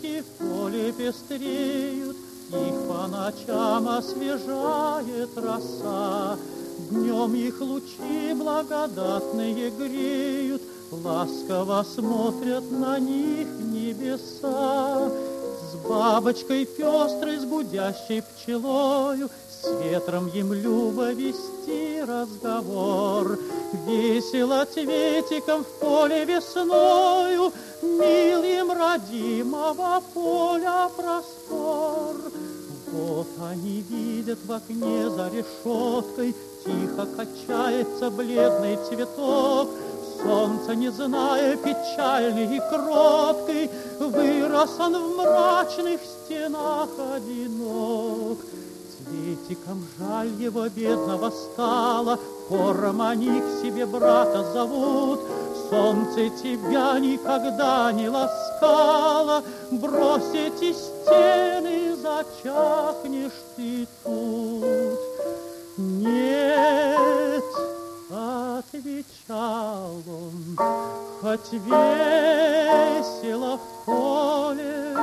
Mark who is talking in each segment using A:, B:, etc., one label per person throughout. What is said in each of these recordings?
A: цветочки в поле пестреют, их по ночам освежает роса. Днем их лучи благодатные греют, ласково смотрят на них небеса. С бабочкой пестрой, с гудящей пчелою, с ветром им любо вести разговор. Весело цветиком в поле весною, мил им родимого поля простор. Вот они видят в окне за решеткой, тихо качается бледный цветок. Солнце, не зная печальный и кроткий, вырос он в мрачных стенах одинок. Цветиком жаль его бедного стало, хором они к себе брата зовут. Солнце, тебя никогда не ласкало, брось эти стены, зачахнешь ты тут. Нет, отвечал он, хоть весело в поле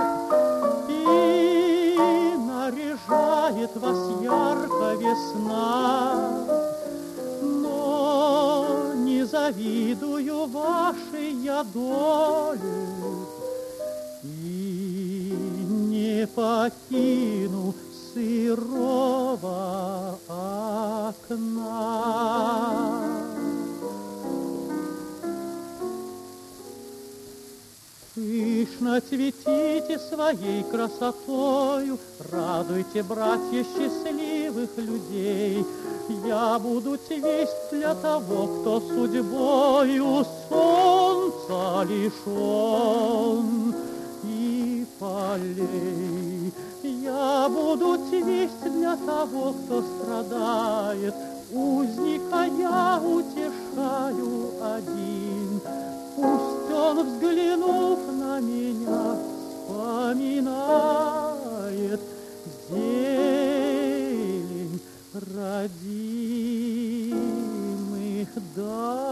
A: и наряжает вас ярко весна, но не завидую вашей я доле и не покину сырого окна. Пышно цветите своей красотою, радуйте, братья, счастливых людей. Я буду цвесть для того, кто судьбою солнца лишен и полей. Я буду цвесть для того, кто страдает, узника я утешаю один. Пусть он, взглянув на меня, вспоминает зелень родимых дорог.